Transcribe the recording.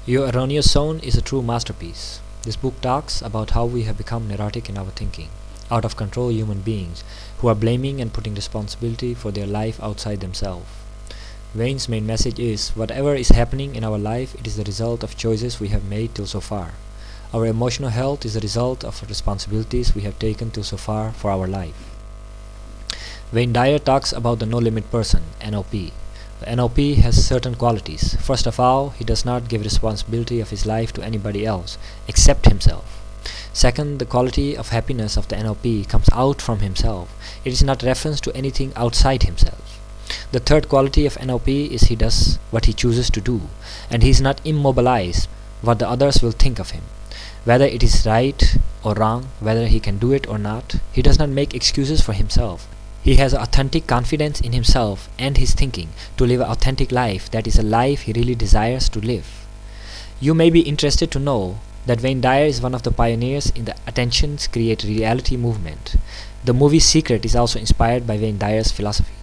Your Erroneous Zone is a true masterpiece. This book talks about how we have become neurotic in our thinking, out of control human beings who are blaming and putting responsibility for their life outside themselves. Wayne's main message is whatever is happening in our life, it is the result of choices we have made till so far. Our emotional health is the result of responsibilities we have taken till so far for our life. Wayne Dyer talks about the no limit person, NLP. The NLP has certain qualities. First of all, he does not give responsibility of his life to anybody else except himself. Second, the quality of happiness of the NLP comes out from himself. It is not reference to anything outside himself. The third quality of NLP is he does what he chooses to do, and he is not immobilized what the others will think of him. Whether it is right or wrong, whether he can do it or not, he does not make excuses for himself. He has authentic confidence in himself and his thinking to live an authentic life that is a life he really desires to live. You may be interested to know that Wayne Dyer is one of the pioneers in the Attentions Create Reality movement. The movie Secret is also inspired by Wayne Dyer's philosophy.